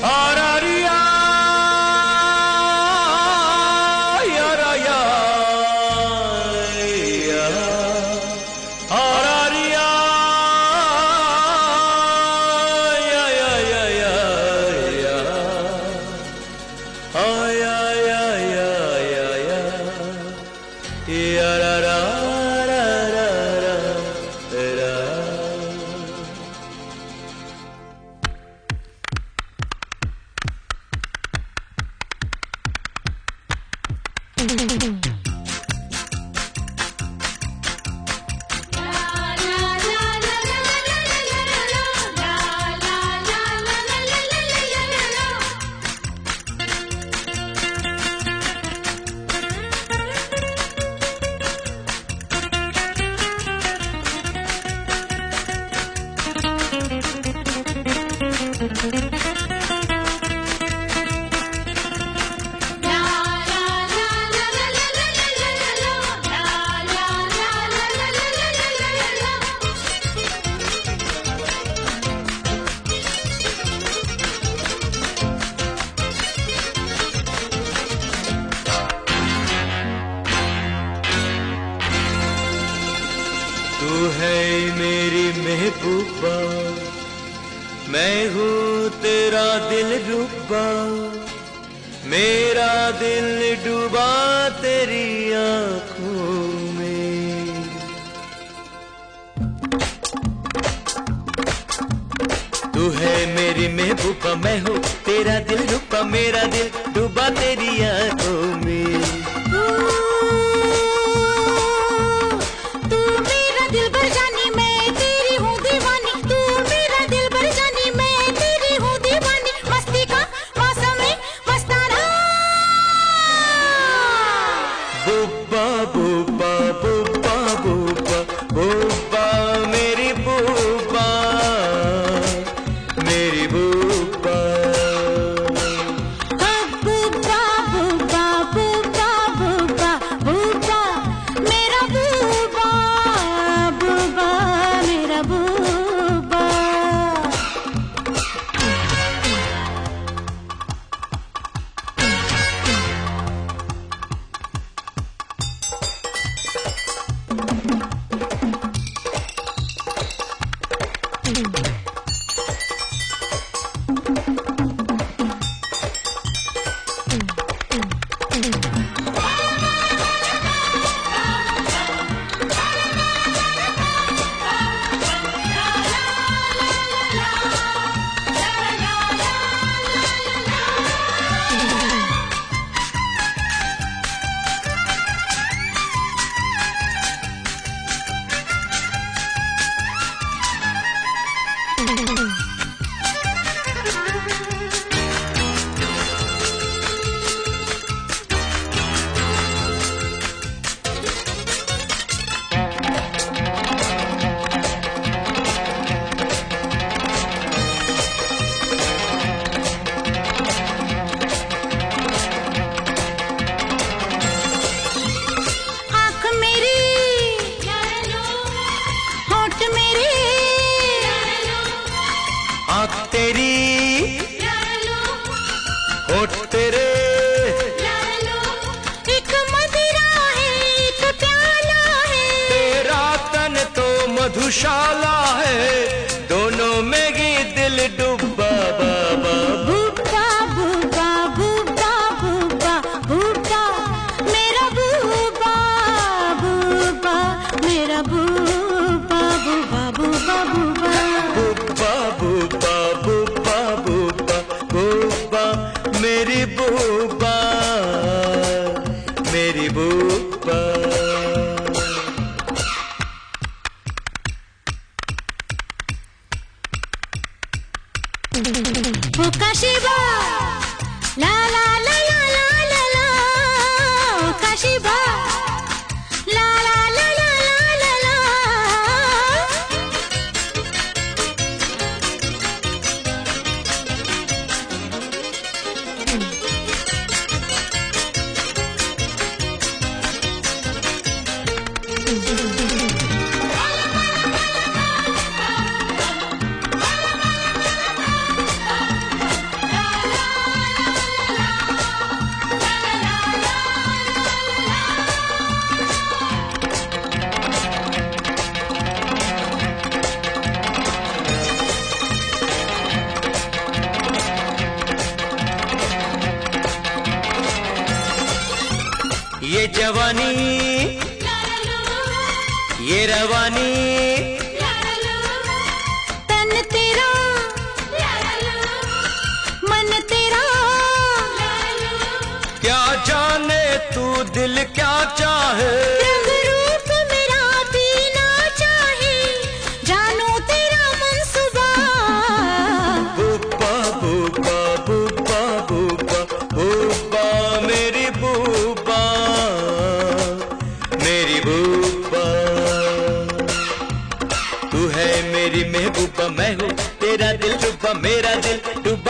Araria, yaraya, araria, ya ya ya ya ya, ah ya ya ya ya ya, ya ra ra ra ra ra ra. तू है मेरी महबूबा, मैं हूँ तेरा दिल रुबा, मेरा दिल डूबा तेरी आँखों में। तू है मेरी महबूबा, मैं हूँ तेरा दिल रुबा, मेरा दिल डूबा तेरी आँखों में। बुब्बा बुब्बा बुब्बा बुब्बा बुब्बा मेरी बुब्बा, मेरी बुब्बा। बुब्बा बुब्बा बुब्बा बुब्बा बुब्बा मेरा बुब्बा, बुब्बा मेरा बुब्बा। आँख तेरी, होठ तेरे, एक मदिरा है एक प्याला है, तेरा तन तो मधुशाला है, दोनों में ही दिल डूबा बाबा। बुब्बा बुब्बा बुब्बा बुब्बा बुब्बा मेरा बुब्बा, बुब्बा मेरा बुब्बा, बुब्बा बुब्बा बुब्बा। बुब्बा बुब्बा बुब्बा बुब्बा बुब्बा मेरी बुब्बा, मेरी बुब्बा। ओ काशीबा ला ला ला ला ला ला ला, ओ काशीबा ला ला ला ला ला ला ला। जवानी ये रवानी तन तेरा मन तेरा क्या जाने तू दिल क्या चाहे रंग रूप मेरा पीना चाहे जानो तेरा मनसूबा बुब्बा बुब्बा बुब्बा बुब्बा बुब्बा मेरी बुब्बा मेरी बुब्बा तू है मेरी महबूबा मैं हूँ तेरा दिल रुबा मेरा दिल डूबा